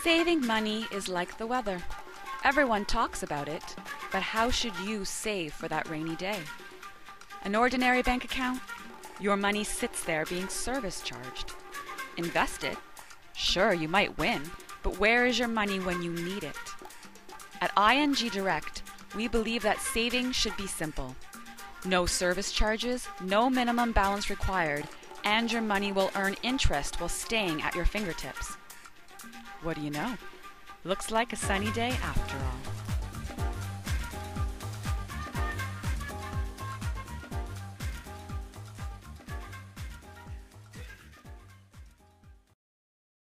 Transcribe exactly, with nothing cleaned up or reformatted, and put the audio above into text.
Saving money is like the weather. Everyone talks about it, but how should you save for that rainy day? An ordinary bank account? Your money sits there being service charged. Invest it? Sure, you might win, but where is your money when you need it? At I N G Direct, we believe that saving should be simple. No service charges, no minimum balance required, and your money will earn interest while staying at your fingertips. What do you know? Looks like a sunny day after all.